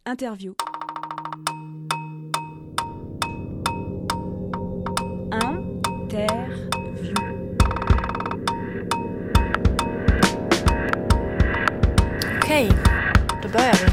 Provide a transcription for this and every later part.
Interview. Okej, då börjar vi.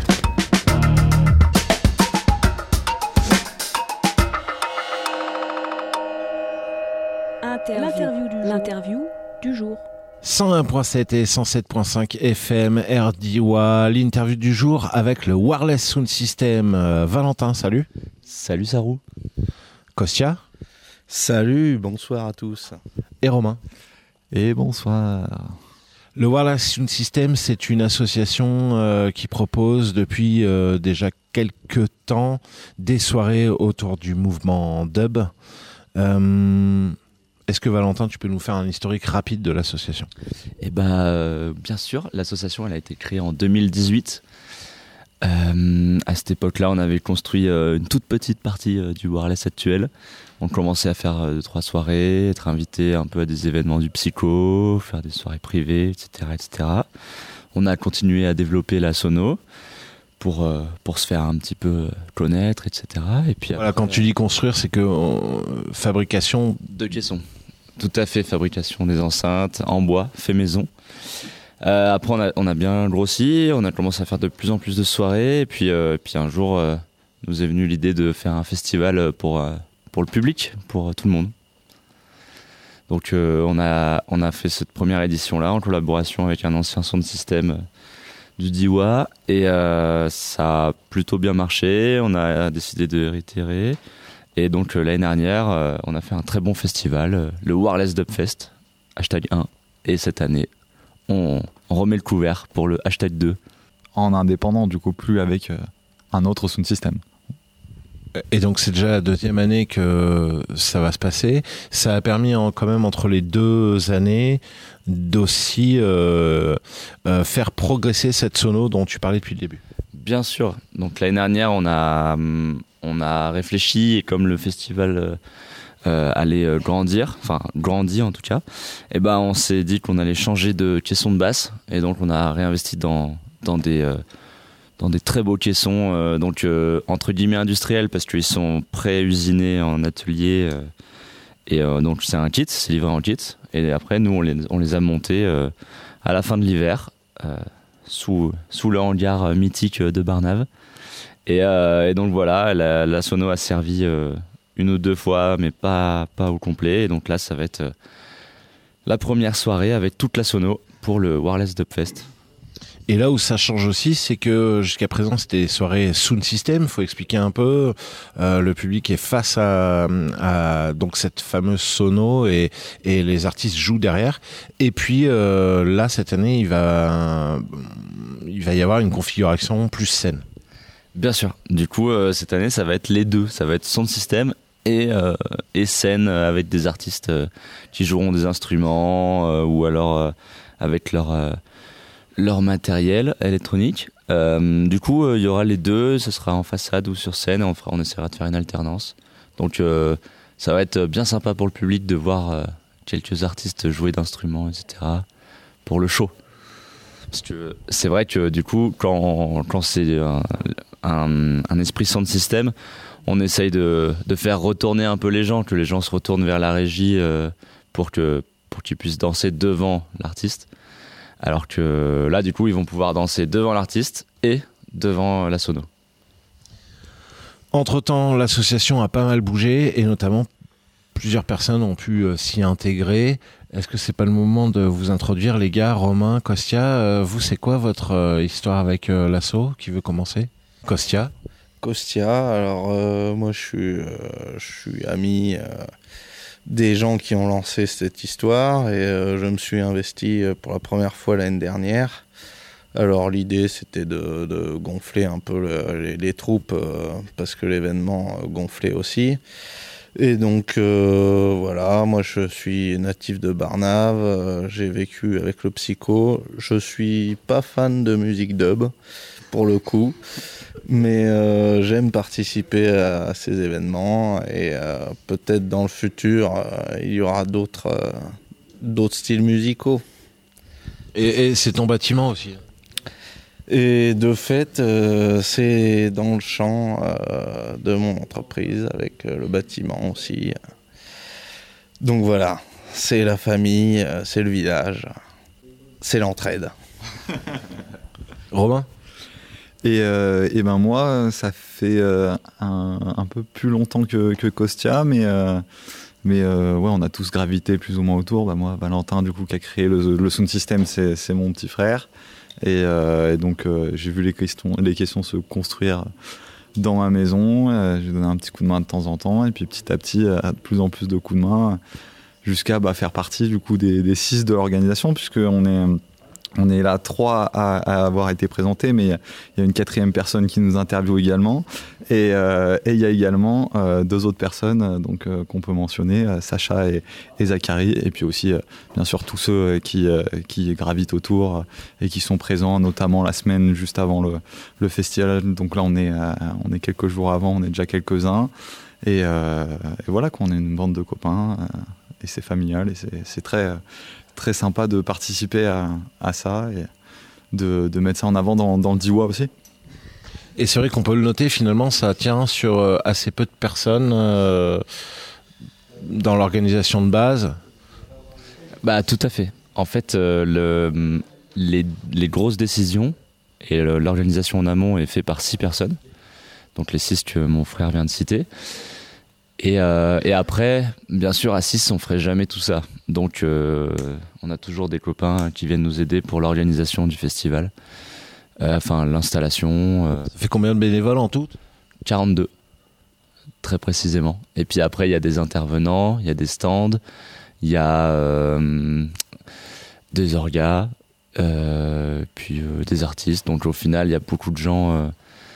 L'interview du jour. 101.7 et 107.5 FM RDIWA, l'interview du jour avec le Wireless Sound System. Valentin, salut. Salut Sarou. Kostia. Salut, bonsoir à tous. Et Romain. Et bonsoir. Le Wireless Sound System, c'est une association qui propose depuis déjà quelques temps des soirées autour du mouvement dub. Est-ce que Valentin, tu peux nous faire un historique rapide de l'association ? Eh ben, bien sûr, l'association elle a été créée en 2018. À cette époque-là, on avait construit une toute petite partie du wireless actuel. On commençait à faire 2-3 soirées, être invité un peu à des événements du psycho, faire des soirées privées, etc., etc. On a continué à développer la sono pour se faire un petit peu connaître, etc. Et puis voilà, quand tu dis construire, c'est que fabrication de caissons. Tout à fait, fabrication des enceintes en bois, fait maison. Après, on a bien grossi, on a commencé à faire de plus en plus de soirées. Et puis un jour, nous est venue l'idée de faire un festival pour le public, pour tout le monde. Donc on a fait cette première édition-là en collaboration avec un ancien sound system du DIWA. Et ça a plutôt bien marché, on a décidé de réitérer. Et donc l'année dernière, on a fait un très bon festival, le Wireless Dubfest, #1. Et cette année, on remet le couvert pour le #2. En indépendant, du coup, plus avec un autre sound system. Et donc c'est déjà la deuxième année que ça va se passer. Ça a permis quand même entre les 2 années d'aussi faire progresser cette sono dont tu parlais depuis le début. Bien sûr. Donc l'année dernière, on a réfléchi, et comme le festival allait grandir, enfin grandit en tout cas, et ben on s'est dit qu'on allait changer de caisson de basse, et donc on a réinvesti dans des très beaux caissons, donc entre guillemets industriels, parce qu'ils sont pré-usinés en atelier, et donc c'est un kit, c'est livré en kit, et après nous on les a montés à la fin de l'hiver sous le hangar mythique de Barnave, et donc voilà, la sono a servi 1 ou 2 fois, mais pas au complet, et donc là ça va être la première soirée avec toute la sono pour le Wireless Dubfest. Et là où ça change aussi, c'est que jusqu'à présent c'était des soirées sound system. Faut expliquer un peu. Le public est face à donc cette fameuse sono, et les artistes jouent derrière. Et puis là cette année il va y avoir une configuration plus scène. Bien sûr. Du coup cette année ça va être les deux. Ça va être sound system et scène avec des artistes qui joueront des instruments ou alors avec leur matériel électronique. Du coup, il y aura les deux, ce sera en façade ou sur scène, on essaiera de faire une alternance. Donc ça va être bien sympa pour le public de voir quelques artistes jouer d'instruments, etc. pour le show. Parce que c'est vrai que du coup, quand c'est un esprit sound system, on essaye de faire retourner un peu les gens, que les gens se retournent vers la régie pour qu'ils puissent danser devant l'artiste. Alors que là, du coup, ils vont pouvoir danser devant l'artiste et devant la sono. Entre-temps, l'association a pas mal bougé, et notamment plusieurs personnes ont pu s'y intégrer. Est-ce que c'est pas le moment de vous introduire, les gars? Romain, Kostia, vous, c'est quoi votre histoire avec l'asso? Qui veut commencer? Kostia, alors moi je suis ami des gens qui ont lancé cette histoire, et je me suis investi pour la première fois l'année dernière. Alors l'idée c'était de gonfler un peu les troupes, parce que l'événement gonflait aussi. Et donc voilà, moi je suis natif de Barnave, j'ai vécu avec le psycho. Je suis pas fan de musique dub pour le coup, mais j'aime participer à ces événements, et peut-être dans le futur il y aura d'autres styles musicaux. et c'est ton bâtiment aussi? Et de fait, c'est dans le champ de mon entreprise, avec le bâtiment aussi. Donc voilà, c'est la famille, c'est le village, c'est l'entraide. Romain? Et ben moi, ça fait un peu plus longtemps que Kostya, mais ouais, on a tous gravité plus ou moins autour. Bah moi, Valentin, du coup, qui a créé le Sound System, c'est mon petit frère. Et donc, j'ai vu les questions se construire dans ma maison. J'ai donné un petit coup de main de temps en temps, et puis petit à petit, de plus en plus de coups de main, jusqu'à faire partie du coup des 6 de l'organisation, puisqu'on est là 3 à avoir été présentés, mais il y a une 4e personne qui nous interviewe également. Et il y a également 2 autres personnes qu'on peut mentionner, Sacha et Zachary, et puis aussi bien sûr tous ceux qui gravitent autour et qui sont présents, notamment la semaine juste avant le festival. Donc là on est quelques jours avant, on est déjà quelques-uns. Et voilà, qu'on est une bande de copains, et c'est familial, et c'est très... très sympa de participer à ça et de mettre ça en avant dans le Diois aussi. Et c'est vrai qu'on peut le noter, finalement, ça tient sur assez peu de personnes dans l'organisation de base. Bah tout à fait. En fait, les grosses décisions et l'organisation en amont est faite par 6 personnes. Donc les 6 que mon frère vient de citer. Et après, bien sûr, à 6, on ferait jamais tout ça. Donc, on a toujours des copains qui viennent nous aider pour l'organisation du festival. L'installation. Ça fait combien de bénévoles en tout? 42, très précisément. Et puis après, il y a des intervenants, il y a des stands, il y a des orgas, puis des artistes. Donc au final, il y a beaucoup de gens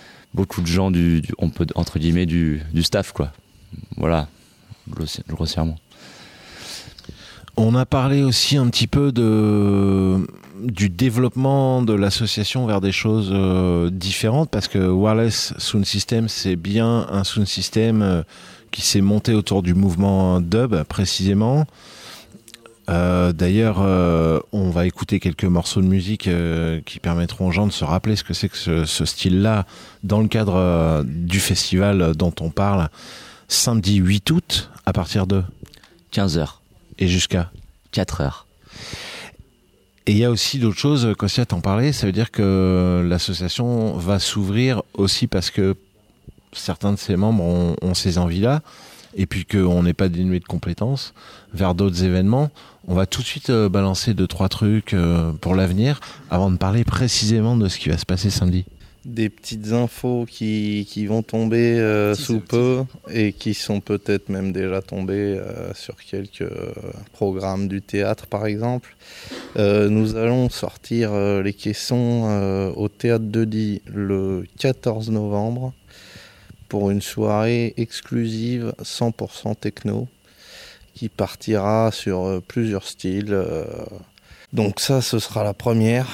on peut, entre guillemets, du staff, quoi. Voilà, grossièrement. On a parlé aussi un petit peu du développement de l'association vers des choses différentes, parce que Wireless Sound System, c'est bien un sound system qui s'est monté autour du mouvement dub, précisément. D'ailleurs, on va écouter quelques morceaux de musique qui permettront aux gens de se rappeler ce que c'est que ce style-là dans le cadre du festival dont on parle, samedi 8 août, à partir de 15h. Et jusqu'à 4h. Et il y a aussi d'autres choses, Kostya t'en parlait, ça veut dire que l'association va s'ouvrir aussi parce que certains de ses membres ont ces envies-là, et puis qu'on n'est pas dénué de compétences, vers d'autres événements. On va tout de suite balancer 2-3 trucs pour l'avenir, avant de parler précisément de ce qui va se passer samedi. Des petites infos qui vont tomber sous peu, et qui sont peut-être même déjà tombées sur quelques programmes du théâtre par exemple. Nous allons sortir les caissons au Théâtre de Die le 14 novembre pour une soirée exclusive 100% techno qui partira sur plusieurs styles. Donc ça, ce sera la première.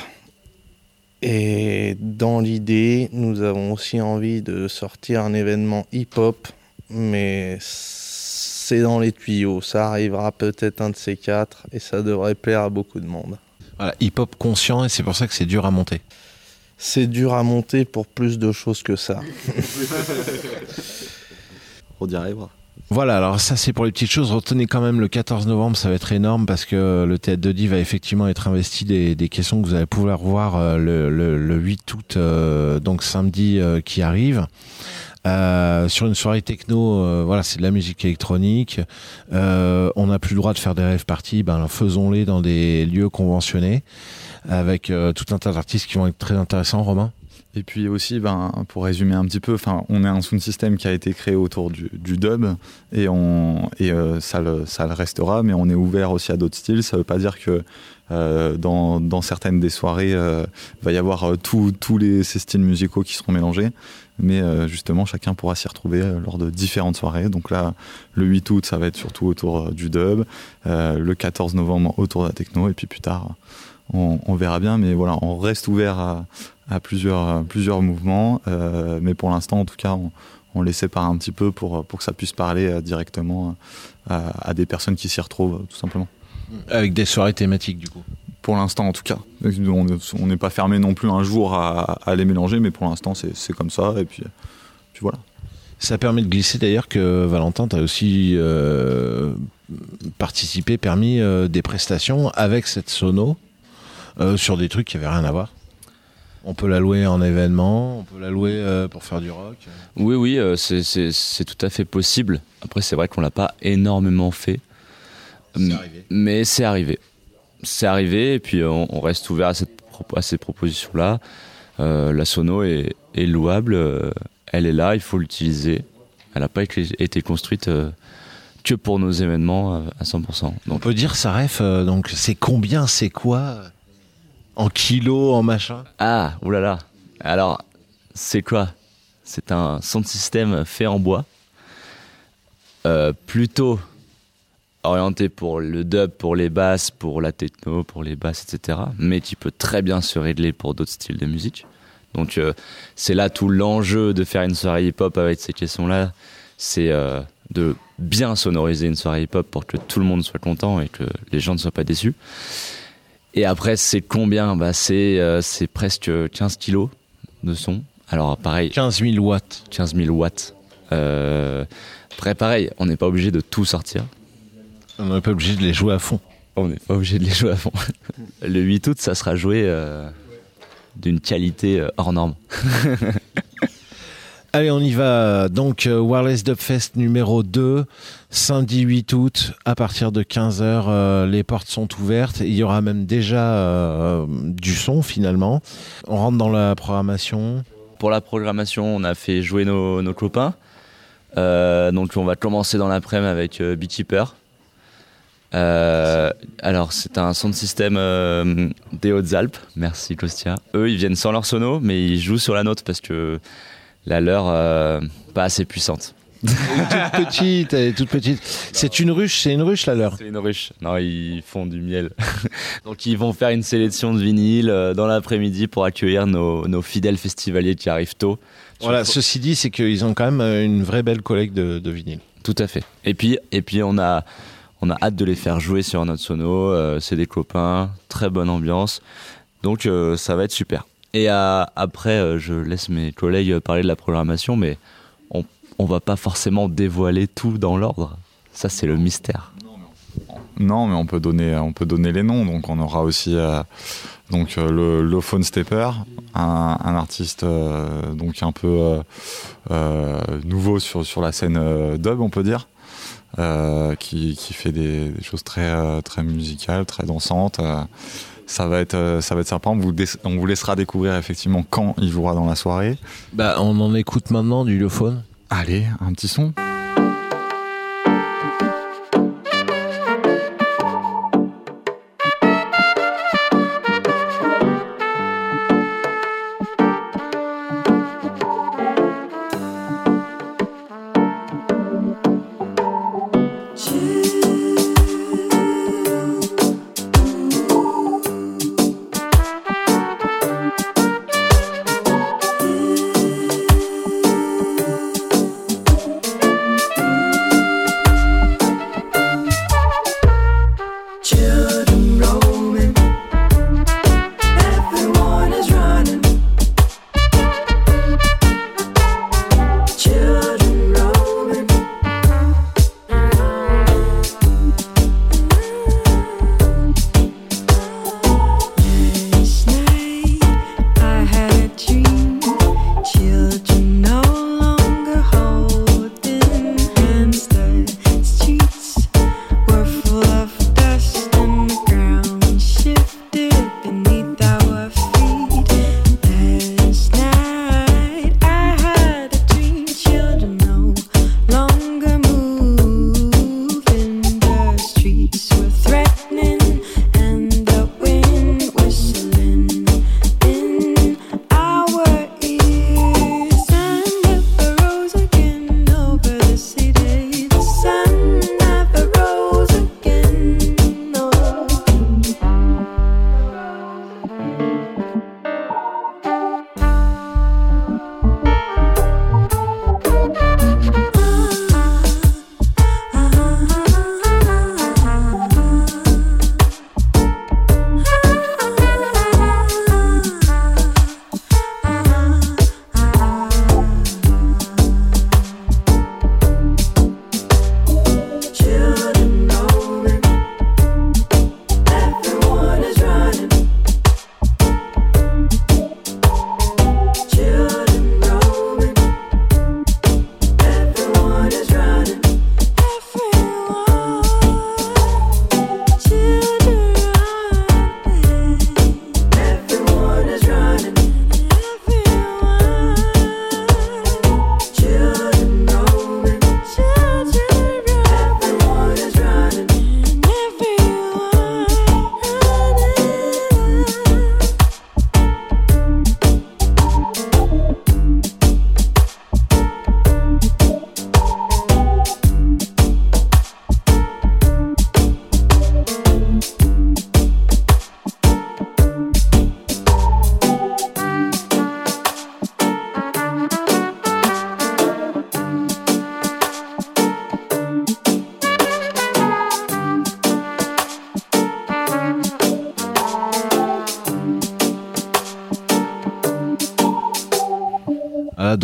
Et dans l'idée, nous avons aussi envie de sortir un événement hip-hop, mais c'est dans les tuyaux. Ça arrivera peut-être un de ces 4, et ça devrait plaire à beaucoup de monde. Voilà, hip-hop conscient, et c'est pour ça que c'est dur à monter. C'est dur à monter pour plus de choses que ça. On y arrivera. Voilà, alors ça c'est pour les petites choses. Retenez quand même le 14 novembre, ça va être énorme parce que le Théâtre de Die va effectivement être investi des caissons que vous allez pouvoir voir le 8 août, donc samedi qui arrive. Sur une soirée techno, voilà, c'est de la musique électronique. On n'a plus le droit de faire des rave parties, faisons-les dans des lieux conventionnés avec tout un tas d'artistes qui vont être très intéressants. Romain ? Et puis aussi, pour résumer un petit peu, on est un sound system qui a été créé autour du dub, et ça le restera, mais on est ouvert aussi à d'autres styles. Ça veut pas dire que dans certaines des soirées, va y avoir tous ces styles musicaux qui seront mélangés, mais justement chacun pourra s'y retrouver lors de différentes soirées. Donc là, le 8 août, ça va être surtout autour du dub, le 14 novembre autour de la techno, et puis plus tard, on verra bien, mais voilà, on reste ouvert à plusieurs mouvements, mais pour l'instant, en tout cas, on les sépare un petit peu pour que ça puisse parler directement à des personnes qui s'y retrouvent, tout simplement. Avec des soirées thématiques, du coup. Pour l'instant, en tout cas. On n'est pas fermé non plus un jour à les mélanger, mais pour l'instant, c'est comme ça. Et puis voilà. Ça permet de glisser d'ailleurs que Valentin, tu as aussi permis des prestations avec cette sono sur des trucs qui n'avaient rien à voir. On peut la louer en événement, on peut la louer pour faire du rock. Oui, c'est tout à fait possible. Après, c'est vrai qu'on l'a pas énormément fait. C'est arrivé. Mais c'est arrivé. C'est arrivé, et puis on reste ouvert à ces propositions-là. La sono est louable, elle est là, il faut l'utiliser. Elle n'a pas été construite que pour nos événements à 100%. Donc, on peut dire ça ref, donc c'est combien, c'est quoi en kilos, en machin? Ah, oulala. Alors, c'est quoi? C'est un sound system fait en bois, plutôt orienté pour le dub, pour les basses, pour la techno, pour les basses, etc. Mais qui peut très bien se régler pour d'autres styles de musique. Donc c'est là tout l'enjeu de faire une soirée hip-hop avec ces questions-là. C'est de bien sonoriser une soirée hip-hop pour que tout le monde soit content et que les gens ne soient pas déçus. Et après, c'est combien? C'est presque 15 kilos de son. Alors pareil. 15 000 watts. 15 000 watts. Après pareil, on n'est pas obligé de tout sortir. On n'est pas obligé de les jouer à fond. On n'est pas obligé de les jouer à fond. Le 8 août, ça sera joué d'une qualité hors norme. Allez, on y va. Donc, Wireless Dubfest numéro 2, samedi 8 août, à partir de 15h, les portes sont ouvertes. Il y aura même déjà du son, finalement. On rentre dans la programmation. Pour la programmation, on a fait jouer nos copains. Donc, on va commencer dans l'après-midi avec Beekeeper. Alors c'est un sound system des Hautes-Alpes, merci Kostia. Eux ils viennent sans leur sono mais ils jouent sur la nôtre parce que la leur pas assez puissante. Elle est toute petite. C'est une ruche la leur. C'est une ruche. Non, ils font du miel. Donc ils vont faire une sélection de vinyles dans l'après-midi pour accueillir nos fidèles festivaliers qui arrivent tôt. Voilà, ceci dit, c'est qu'ils ont quand même une vraie belle collecte de vinyles. Tout à fait. Et puis on a hâte de les faire jouer sur notre sono. C'est des copains, très bonne ambiance. Donc ça va être super. Et après, je laisse mes collègues parler de la programmation, mais on va pas forcément dévoiler tout dans l'ordre. Ça, c'est le mystère. Non, mais on peut donner les noms. Donc on aura aussi le Phone Stepper, un artiste donc un peu nouveau sur la scène dub, on peut dire. Qui fait des choses très très musicales, très dansantes. Ça va être sympa. On vous laissera découvrir effectivement quand il jouera dans la soirée. On en écoute maintenant du Lophone. Allez, un petit son.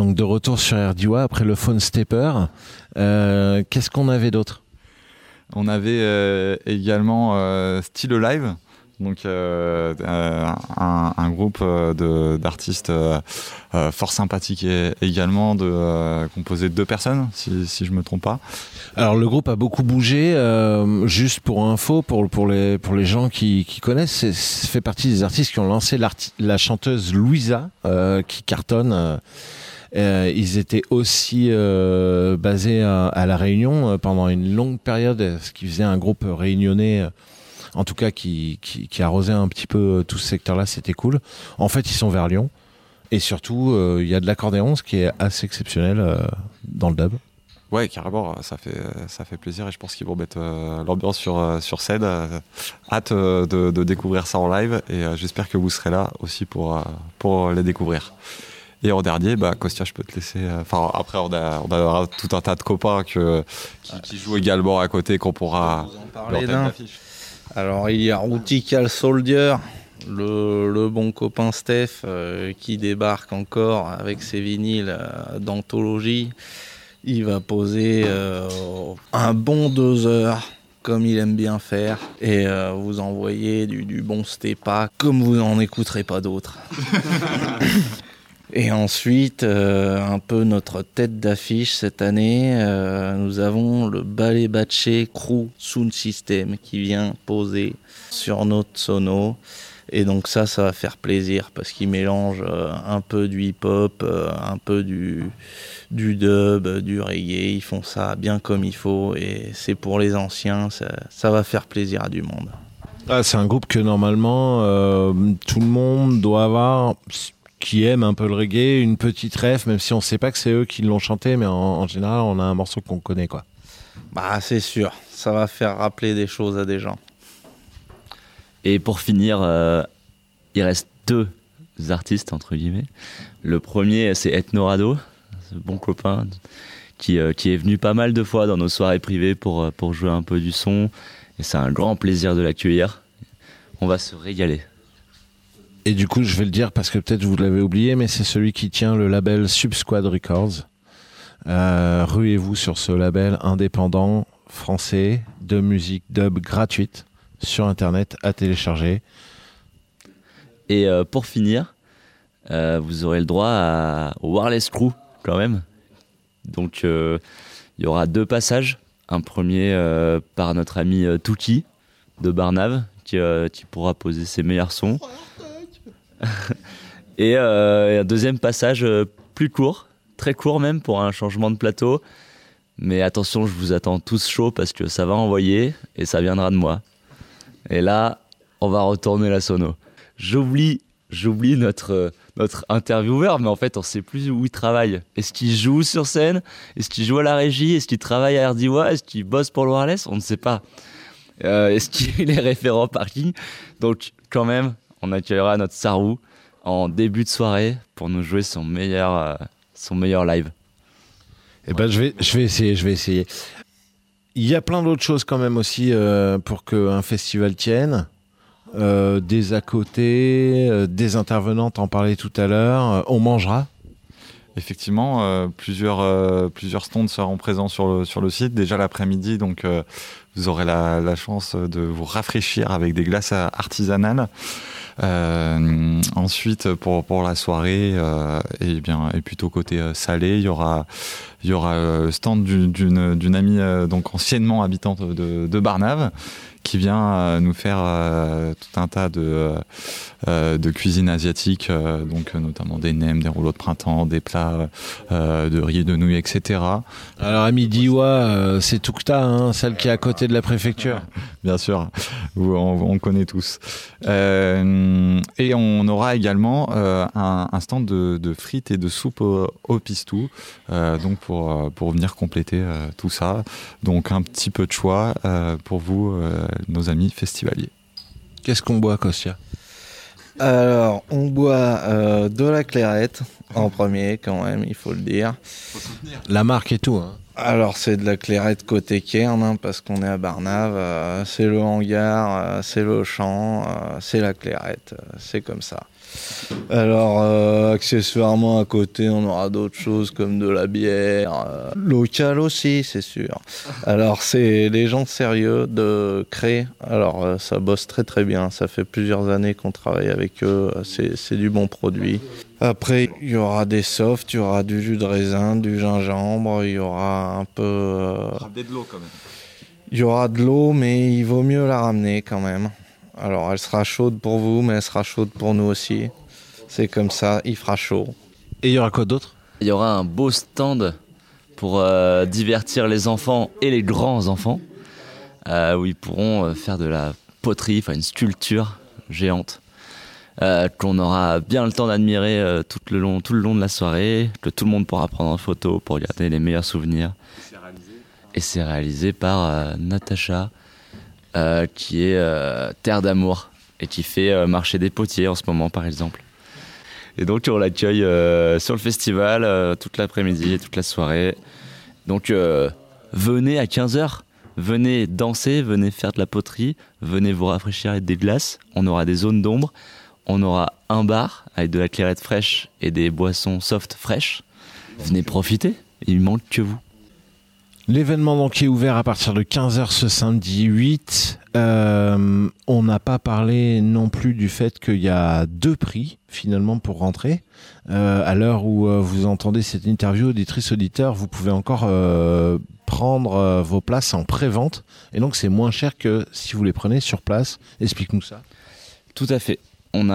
donc de retour sur RDIWA après le Phone Stepper. Qu'est-ce qu'on avait d'autre ? On avait également Still Alive, donc un groupe d'artistes fort sympathiques également, composé de 2 personnes, si je me trompe pas. Alors le groupe a beaucoup bougé. Juste pour info, pour les gens qui connaissent, ça fait partie des artistes qui ont lancé la chanteuse Louisa, qui cartonne. Ils étaient aussi basés à La Réunion pendant une longue période, ce qui faisait un groupe réunionnais, en tout cas qui arrosait un petit peu tout ce secteur-là. C'était cool. En fait, ils sont vers Lyon. Et surtout, il y a de l'accordéon, ce qui est assez exceptionnel dans le dub. Ouais, carrément, ça fait plaisir et je pense qu'ils vont mettre l'ambiance sur scène. Hâte de découvrir ça en live et j'espère que vous serez là aussi pour les découvrir. Et en dernier, Kostya, je peux te laisser. Après, on a tout un tas de copains qui jouent également à côté, qu'on pourra vous en parler d'un. Alors, il y a Routical Soldier, le bon copain Steph, qui débarque encore avec ses vinyles d'anthologie. Il va poser un bon 2 heures, comme il aime bien faire, et vous envoyer du bon Stepa, comme vous n'en écouterez pas d'autres. Et ensuite, un peu notre tête d'affiche cette année, nous avons le Ballet Batché Crew Sound System qui vient poser sur notre sono. Et donc ça va faire plaisir parce qu'il mélange un peu du hip-hop, un peu du dub, du reggae. Ils font ça bien comme il faut et c'est pour les anciens, ça va faire plaisir à du monde. Ah, c'est un groupe que normalement tout le monde doit avoir, qui aime un peu le reggae, une petite ref, même si on sait pas que c'est eux qui l'ont chanté, mais en général on a un morceau qu'on connaît, quoi. C'est sûr, ça va faire rappeler des choses à des gens. Et pour finir, il reste 2 artistes, entre guillemets. Le premier, c'est Ethnorado, ce bon copain qui est venu pas mal de fois dans nos soirées privées pour jouer un peu du son. Et c'est un grand plaisir de l'accueillir. On va se régaler. Et du coup, je vais le dire parce que peut-être vous l'avez oublié, mais c'est celui qui tient le label Subsquad Records. Ruez-vous sur ce label indépendant français de musique dub gratuite sur internet à télécharger. Et pour finir, vous aurez le droit au Wireless Crew quand même. Donc il y aura 2 passages. Un premier par notre ami Touki de Barnave qui pourra poser ses meilleurs sons. Et un deuxième passage plus court, très court même pour un changement de plateau. Mais attention, je vous attends tous chauds parce que ça va envoyer et ça viendra de moi. Et là, on va retourner la sono. J'oublie notre intervieweur, mais en fait, on ne sait plus où il travaille. Est-ce qu'il joue sur scène ? Est-ce qu'il joue à la régie ? Est-ce qu'il travaille à RDIWA ? Est-ce qu'il bosse pour le Wireless ? On ne sait pas. Est-ce qu'il est référent parking ? Donc, quand même, on accueillera notre Sarou en début de soirée pour nous jouer son meilleur live. Eh ben, je vais essayer. Il y a plein d'autres choses quand même aussi pour qu'un festival tienne. Des à côté, des intervenants, t'en parlais tout à l'heure. On mangera. Effectivement, plusieurs stands seront présents sur le site. Déjà l'après-midi, donc vous aurez la chance de vous rafraîchir avec des glaces artisanales. Ensuite, pour la soirée, et plutôt côté salé, il y aura le stand d'une amie donc anciennement habitante de Barnave, qui vient nous faire tout un tas de cuisine asiatique, donc notamment des nems, des rouleaux de printemps, des plats de riz, de nouilles, etc. Alors à Midiwa, c'est Toukta, celle qui est à côté de la préfecture. Bien sûr, on connaît tous. Et on aura également un stand de frites et de soupe au pistou, donc pour venir compléter tout ça. Donc un petit peu de choix pour vous, nos amis festivaliers. Qu'est-ce qu'on boit, Kostya ? Alors, on boit de la clairette en premier, quand même, il faut le dire. La marque et tout. Alors, c'est de la clairette côté Cairn, parce qu'on est à Barnave. C'est le hangar, c'est le champ, c'est la clairette, c'est comme ça. Alors, accessoirement, à côté, on aura d'autres choses comme de la bière, locale aussi, c'est sûr. Alors, c'est les gens sérieux de Cré. Alors, ça bosse très très bien. Ça fait plusieurs années qu'on travaille avec eux. C'est du bon produit. Après, il y aura des softs, il y aura du jus de raisin, du gingembre, il y aura un peu... Ramener de l'eau quand même. Il y aura de l'eau, mais il vaut mieux la ramener quand même. Alors, elle sera chaude pour vous, mais elle sera chaude pour nous aussi. C'est comme ça, il fera chaud. Et il y aura quoi d'autre ? Il y aura un beau stand pour divertir les enfants et les grands-enfants, où ils pourront faire de la poterie, enfin une sculpture géante, qu'on aura bien le temps d'admirer tout le long de la soirée, que tout le monde pourra prendre en photo pour garder les meilleurs souvenirs. Et c'est réalisé par Natacha, qui est Terre d'amour et qui fait marcher des potiers en ce moment par exemple. Et donc on l'accueille sur le festival toute l'après-midi et toute la soirée. Donc venez à 15h, venez danser, venez faire de la poterie, venez vous rafraîchir avec des glaces. On aura des zones d'ombre, on aura un bar avec de la clairette fraîche et des boissons soft fraîches. Venez profiter, il manque que vous. L'événement donc est ouvert à partir de 15h ce samedi 8. On n'a pas parlé non plus du fait qu'il y a 2 prix finalement pour rentrer. À l'heure où vous entendez cette interview, auditrice, auditeur, vous pouvez encore prendre vos places en pré-vente. Et donc c'est moins cher que si vous les prenez sur place. Explique-nous ça. Tout à fait. On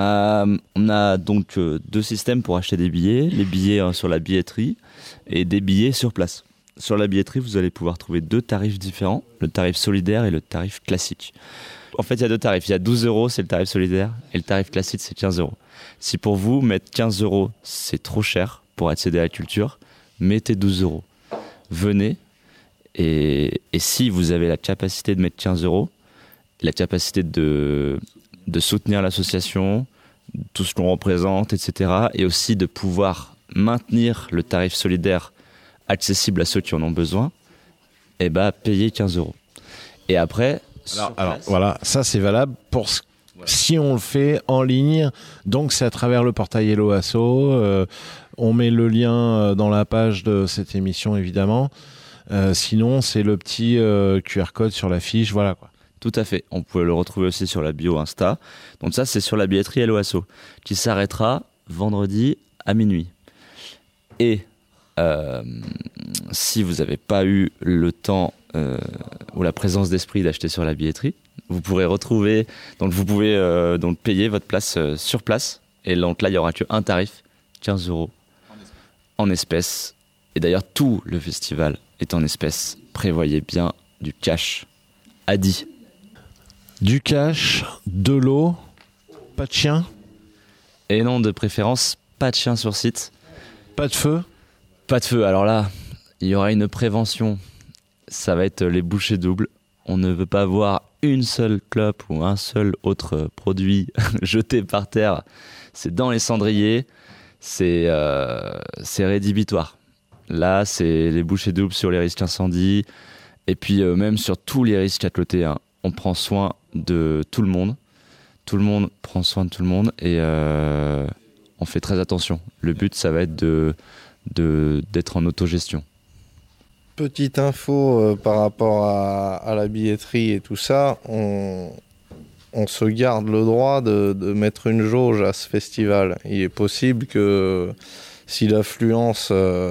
a donc 2 systèmes pour acheter des billets. Les billets sur la billetterie et des billets sur place. Sur la billetterie, vous allez pouvoir trouver 2 tarifs différents, le tarif solidaire et le tarif classique. En fait, il y a 2 tarifs. Il y a 12 €, c'est le tarif solidaire, et le tarif classique, c'est 15 €. Si pour vous, mettre 15 €, c'est trop cher pour accéder à la culture, mettez 12 €. Venez, et si vous avez la capacité de mettre 15 €, la capacité de soutenir l'association, tout ce qu'on représente, etc., et aussi de pouvoir maintenir le tarif solidaire accessible à ceux qui en ont besoin, et payez 15 €. Et après, alors voilà, ça c'est valable pour si on le fait en ligne, donc c'est à travers le portail Hello Asso. On met le lien dans la page de cette émission évidemment. Sinon, c'est le petit QR code sur la fiche, voilà quoi. Tout à fait. On peut le retrouver aussi sur la bio Insta. Donc ça, c'est sur la billetterie Hello Asso, qui s'arrêtera vendredi à minuit. Et si vous n'avez pas eu le temps ou la présence d'esprit d'acheter sur la billetterie, vous pourrez retrouver, donc vous pouvez donc payer votre place sur place, et donc là il n'y aura qu'un tarif, 15 € en espèces. Et d'ailleurs tout le festival est en espèces. Prévoyez bien du cash. Adi. Du cash, de l'eau, pas de chien, Et non, de préférence pas de chien sur site. pas de feu. Pas de feu, alors là, il y aura une prévention. Ça va être les bouchées doubles. On ne veut pas voir une seule clope ou un seul autre produit jeté par terre. C'est dans les cendriers, c'est rédhibitoire. Là, c'est les bouchées doubles sur les risques incendie. Et puis même sur tous les risques à côté, hein. On prend soin de tout le monde. Tout le monde prend soin de tout le monde et on fait très attention. Le but, ça va être d'être en autogestion. Petite info par rapport à la billetterie et tout ça, on se garde le droit de mettre une jauge à ce festival. Il est possible que si l'affluence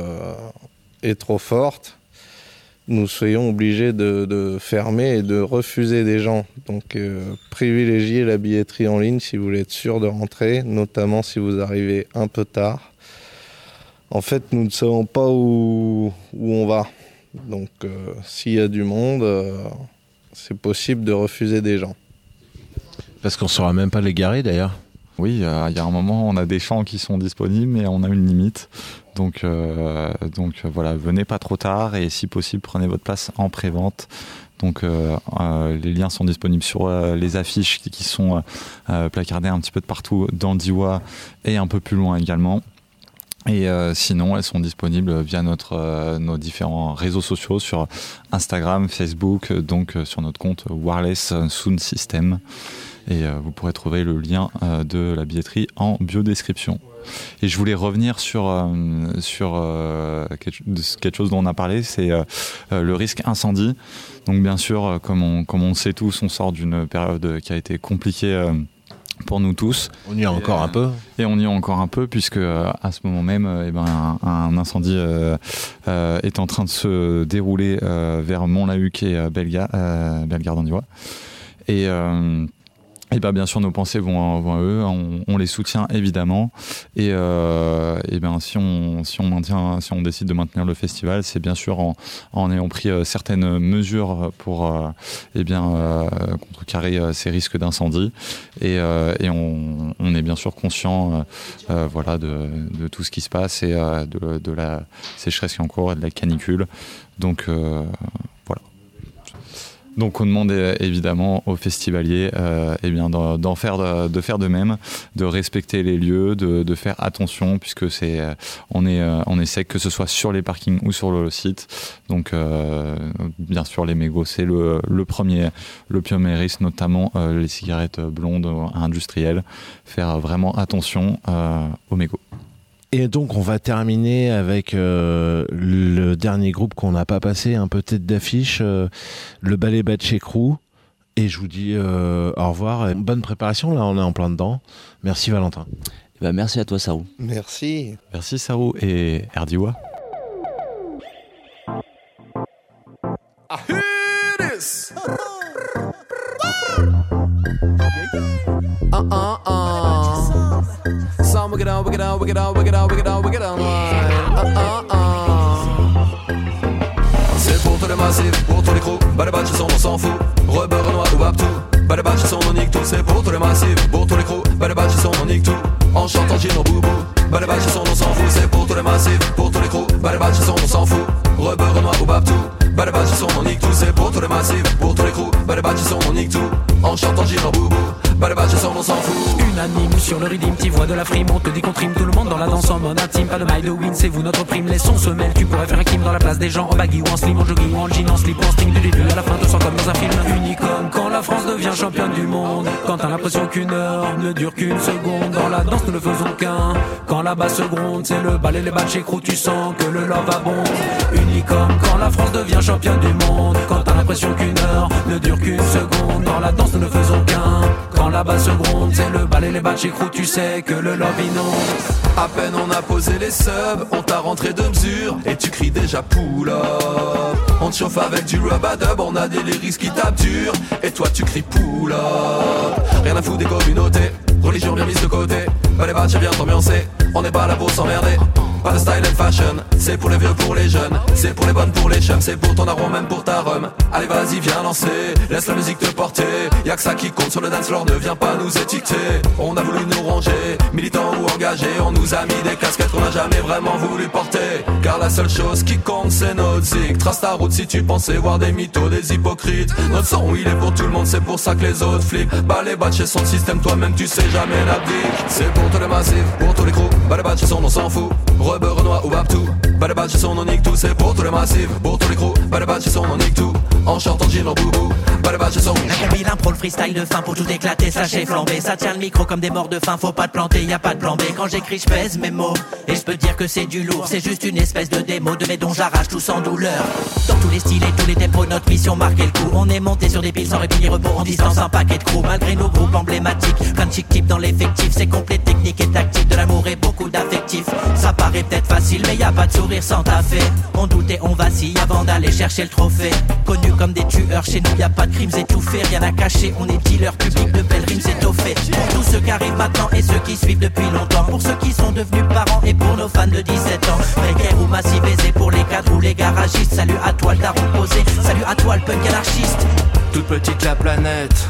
est trop forte, nous soyons obligés de fermer et de refuser des gens. Donc privilégiez la billetterie en ligne si vous voulez être sûr de rentrer, notamment si vous arrivez un peu tard. En fait, nous ne savons pas où on va. Donc s'il y a du monde, c'est possible de refuser des gens. Parce qu'on ne saura même pas les garer d'ailleurs. Oui, il y a un moment, on a des champs qui sont disponibles, mais on a une limite. Donc voilà, venez pas trop tard et si possible, prenez votre place en pré-vente. Donc les liens sont disponibles sur les affiches qui sont placardées un petit peu de partout dans le Diois et un peu plus loin également. Et sinon, elles sont disponibles via nos différents réseaux sociaux sur Instagram, Facebook, donc sur notre compte Wireless Sound System. Et vous pourrez trouver le lien de la billetterie en biodescription. Et je voulais revenir sur quelque chose dont on a parlé, c'est le risque incendie. Donc bien sûr, comme on le sait tous, on sort d'une période qui a été compliquée pour nous tous. On y est encore un peu. Et on y est encore un peu, puisque à ce moment même, un incendie est en train de se dérouler vers Mont-la-Huc et Bellegarde-en-Diois. Et bien sûr, nos pensées vont à eux, on les soutient évidemment. Et si on décide de maintenir le festival, c'est bien sûr en ayant pris certaines mesures pour contrecarrer ces risques d'incendie. Et on est bien sûr conscient de tout ce qui se passe et de la sécheresse qui est en cours et de la canicule. Donc voilà. Donc on demande évidemment aux festivaliers de faire de même, de respecter les lieux, de faire attention, puisque on essaie que ce soit sur les parkings ou sur le site. Donc bien sûr les mégots, c'est le premier risque, notamment les cigarettes blondes industrielles. Faire vraiment attention aux mégots. Et donc on va terminer avec le dernier groupe qu'on n'a pas passé, un peu tête d'affiche, le Ballet Batch Crew. Et je vous dis au revoir. Bonne préparation, là on est en plein dedans. Merci Valentin. Merci à toi Sarou. Merci. Merci Sarou et Erdiwa. I hear this. Some we get on. C'est pour tous les massifs, pour tous les crews. Bah les batchs sont, on s'en fout. Rubber, Renoir ou Babtou. Bah les batchs sont, on nique tout. C'est pour tous les massifs, pour tous les crews. Bah les batchs sont, on nique tout. En chantant Gino Boubou. Bah les batchs sont, on s'en fout. C'est pour tous les massifs, pour tous les crews. Bah les batchs sont, on s'en fout. Rubber, Renoir ou Babtou. Bah les batchs sont, on nique tout. C'est pour tous les massifs, pour tous les crews. Bah les batchs sont, on nique tout. En chantant Gino Boubou. Bah les batchs sont, on s'en fout. Unanime sur le rythme, t'y vois de la frime. On te dit qu'on trime tout le monde dans la danse en mode intime. Pas de maille de win, c'est vous notre prime. Les sons se mêlent, tu pourrais faire un crime dans la place des gens. En baggy ou en slim, en jogging ou en jean, en slip ou en sting. Du début à la fin, te sens comme dans un film. Unicum, quand la France devient championne du monde. Quand t'as l'impression qu'une heure ne dure qu'une seconde. Dans la danse, nous ne faisons qu'un. Quand la basse se gronde, c'est le ballet, les batchs écrous. Tu sens que le love abonde. Unicum, quand la France devient championne du monde. Quand t'as l'impression qu'une heure ne dure qu'une seconde. Dans la danse, nous ne faisons qu'un. Quand la basse se gronde, c'est le ballet, les batchs écrous. Tu sais que le love inonde. À peine on a posé les subs, on t'a rentré de mesure et tu cries déjà pull up. On te chauffe avec du rub-a-dub, on a des lyrics qui tapent dur et toi tu cries pull up. Rien à foutre des communautés, religion bien mise de côté. Bah les batchs viens t'ambiancer, on n'est pas là pour s'emmerder. Pas de style and fashion, c'est pour les vieux, pour les jeunes. C'est pour les bonnes, pour les chums, c'est pour ton arôme, même pour ta rhum. Allez vas-y viens lancer, laisse la musique te porter. Y'a que ça qui compte sur le dance floor, ne viens pas nous étiqueter. On a voulu nous ranger, militants ou engagés. On nous a mis des casquettes qu'on n'a jamais vraiment voulu porter. Car la seule chose qui compte c'est notre zig. Trace ta route si tu pensais voir des mythos, des hypocrites. Notre sang il est pour tout le monde, c'est pour ça que les autres flippent. Bah les batchs son système, toi-même tu sais jamais l'abdique. C'est pour tous les massifs, pour tous les crews. Bah les batchs on s'en fout. Rubber, Renoir ou Babtou. Bah les batchs on nique tout. C'est pour tous les massifs, pour tous les crews. Bah les batchs on nique tout. En chantant Gino Boubou. Bah les batchs sont. La combi l'impro, le freestyle de fin pour tout éclater, sachez flamber. Ça tient le micro comme des morts de faim, faut pas te planter, y a pas de plan B. Quand j'écris je pèse mes mots et je peux dire que c'est du lourd. C'est juste une espèce de démo de mes dons, j'arrache tout sans douleur. Dans tous les styles et tous les tempos, notre mission marquer le coup. On est monté sur des piles sans répit ni repos, en distance un paquet de crew. Malgré nos groupes emblématiques, plein de chic types dans l'effectif. C'est complet, technique et tactique, de l'amour et beaucoup d'affectifs. Ça paraît peut-être facile mais y a pas de sourire sans taffer. On doute et on vacille avant d'aller chercher le trophée. Connus comme des tueurs, chez nous y a pas de crimes étouffés. Rien à cacher, on est dealer public de belles rimes étoffées. Pour tous ceux qui arrivent maintenant et ceux qui suivent depuis longtemps. Pour ceux qui sont devenus parents et pour nos fans de 17 ans. Précaire ou massive aisé pour les cadres ou les garagistes. Salut à toi le daron posé, salut à toi le punk anarchiste. Toute petite la planète,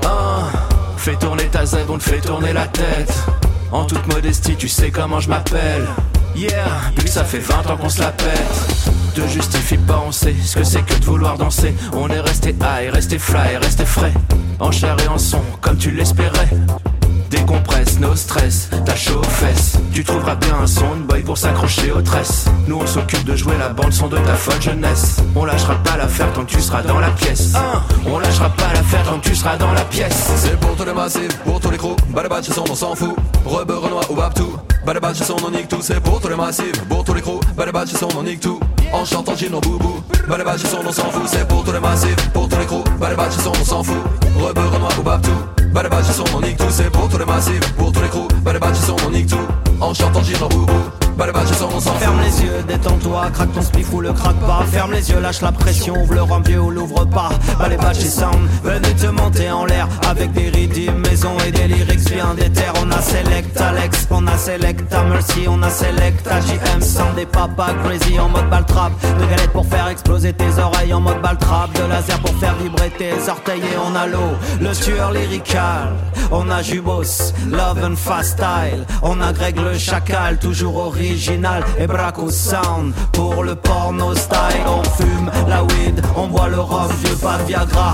fais tourner ta Z, on te fait tourner la tête. En toute modestie, tu sais comment je m'appelle. Yeah, vu que ça fait 20 ans qu'on se la pète. Te justifie pas, on sait ce que c'est que de vouloir danser. On est resté high, resté fly, resté frais. En chair et en son, comme tu l'espérais. Décompresse, no stress, t'as chaud aux fesses. Tu trouveras bien un soundboy pour s'accrocher aux tresses. Nous on s'occupe de jouer la bande son de ta folle jeunesse. On lâchera pas l'affaire tant que tu seras dans la pièce. On lâchera pas l'affaire tant que tu seras dans la pièce. C'est pour tous les massifs, pour tous les crocs. Badabatch son on s'en fout. Rebeu, Renoir ou Babtou. Badabatch son on nique tout. C'est pour tous les massifs, pour tous les crocs. Badabatch son on nique tout. En chantant Gino Boubou. Badabatch son on s'en fout. C'est pour tous les massifs, pour tous les crocs. Badabatch son on s'en fout. Rebeu, Renoir ou Babtou. Badabatch son on nique tout. C'est pour tous les massifs, pour tous les crocs. Badabatch son on nique tout. En chantant Gino Boubou. Badabatch son on s'en fout. Ferme les yeux, détends-toi, craque ton spliff ou le craque pas. Ferme les yeux, lâche la pression, ouvre le rhum vieux ou l'ouvre pas. Badabatch et Sound, venez te monter en l'air avec des rythmes maison et des lyrics bien déter. On a Select Alex, on a Select Mercy, on a Select JM Sound et Papa Crazy en mode baltrap. De galettes pour faire exploser tes oreilles en mode baltrap. De laser pour faire vibrer tes orteils et on a l'eau, le tueur lyrical. On a Jubos, Love and Fast Style. On a Greg le chacal, toujours original. Et Braco Sound pour le porno style. On fume la weed, on boit le rhum, vieux pas de Viagra.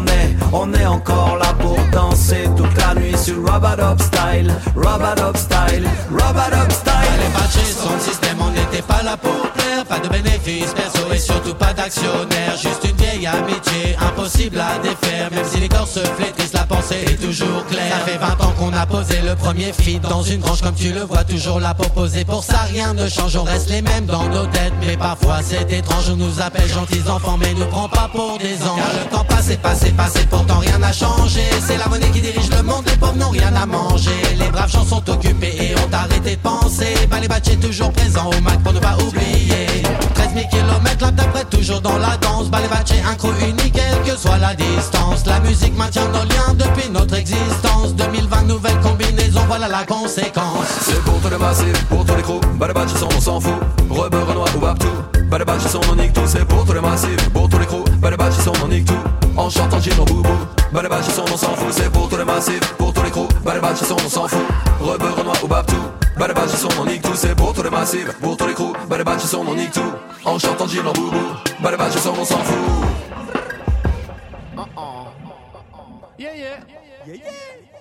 On est encore là pour danser toute la nuit sur Rub-a-Dub Style, Rub-a-Dub Style, Rub-a-Dub Style. Les batchés sont le système, on n'était pas là pour plaire. Pas de bénéfices perso et surtout pas d'actionnaire. Juste une vieille amitié, impossible à défaire. Même si les corps se flétrissent, la pensée est toujours claire. Ça fait 20 ans qu'on a posé le premier feat dans une branche comme tu le vois, toujours là pour poser. Pour ça rien ne change, on reste les mêmes dans nos têtes. Mais parfois c'est étrange, on nous appelle gentils enfants mais nous prend pas pour des anges. Car le temps passé, pourtant rien n'a changé. C'est la monnaie qui dirige le monde, les pauvres n'ont rien à manger. Les braves gens sont occupés et ont arrêté de penser. Les batchs est toujours présent au Mac pour ne pas oublier. 13 000 km, d'après toujours dans la danse. Les batchs est un crew unique, quelle que soit la distance. La musique maintient nos liens depuis notre existence. 2020, nouvelle combinaison, voilà la conséquence. C'est pour tous les massifs, pour tous les crocs. Badabatch son on s'en fout. Rebeu, Renoir ou Babtou. Badabatch son on nique tout. C'est pour tous les massifs, pour tous les crocs. Badabatch son on nique tout. En chantant Gino Boubou. Badabatch son on s'en fout. C'est pour tous les massifs, pour tous les crocs. Badabatch son on s'en fout. Rebeu, Renoir ou Babtou. Badabatch son on nique tout. C'est pour tous les massifs, pour tous les crocs. Badabatch son on nique tout. En chantant Gino Boubou. Badabatch son on s'en fout. Yeah, yeah. Yeah, yeah.